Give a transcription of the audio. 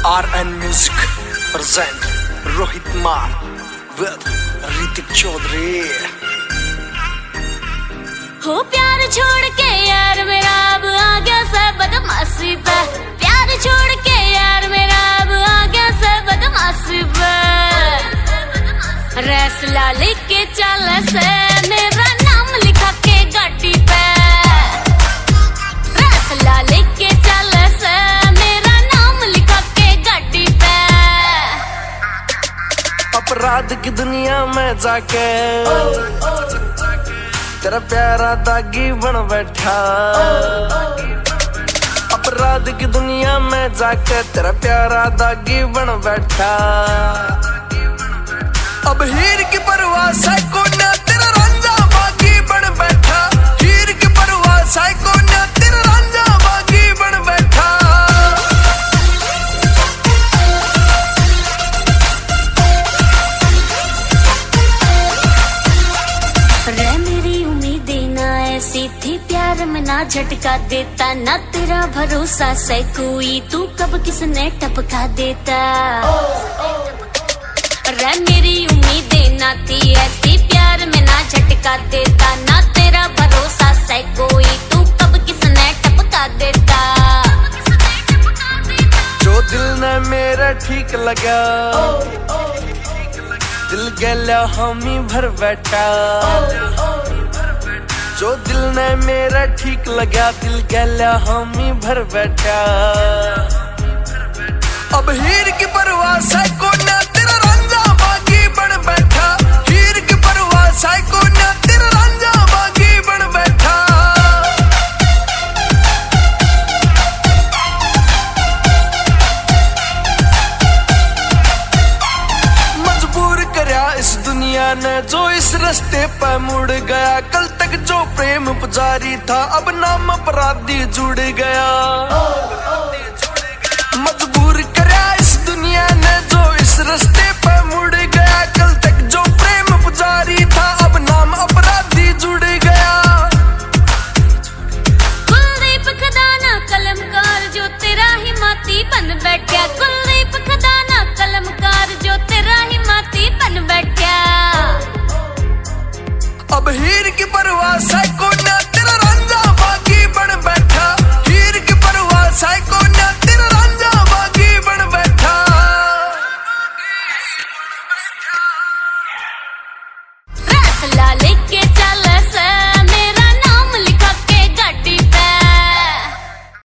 RN Music present Rohit Man with Ritik Chaudhary। हो प्यार छोड़ के यार मेरा अब आ गया सब बदमाशी पे। प्यार छोड़ के यार मेरा अब आ गया सब बदमाशी पे। रैसला लिख के चल से मेरा नाम लिखा के गाड़ी पे। रैसला लिख के चल से मेरा नाम लिखा के गाड़ी पे। अपराध की दुनिया में जाके तेरा प्यारा दागी बन बैठा। अपराध की दुनिया में जाके तेरा प्यारा दागी बन बैठा। अब हीर की परवाह साइको ने तेरा रांझा बागी बन बैठा। हीर की परवाह साइको ने तेरा रांझा बागी बन बैठा। रे मेरी उम्मीदें ना ऐसी थी, प्यार में ना झटका देता। ना तेरा भरोसा से कोई, तू कब किसने टपका देता। रे मेरी उम्मीदें ना थी ऐसी, प्यार में ना झटका देता। ना तेरा भरोसा से कोई, तू कब किसने टपका देता। जो दिल ने मेरा ठीक लगा, दिल गला हामी भर बैठा। जो दिल ने मेरा ठीक लगा, दिल गला हामी भर बैठा। अब हीर की परवाह साइको ने तेरा रांझा बागी बन बैठा। हीर की परवाह साइको ने तेरा रांझा बागी बन बैठा। मजबूर करया इस दुनिया ने जो इस रास्ते पर मुड़ गया। कल तक जो प्रेम पुजारी था, अब नाम अपराधी जुड़ गया। मजबूर करया इस दुनिया ने जो इस रास्ते पर मुड़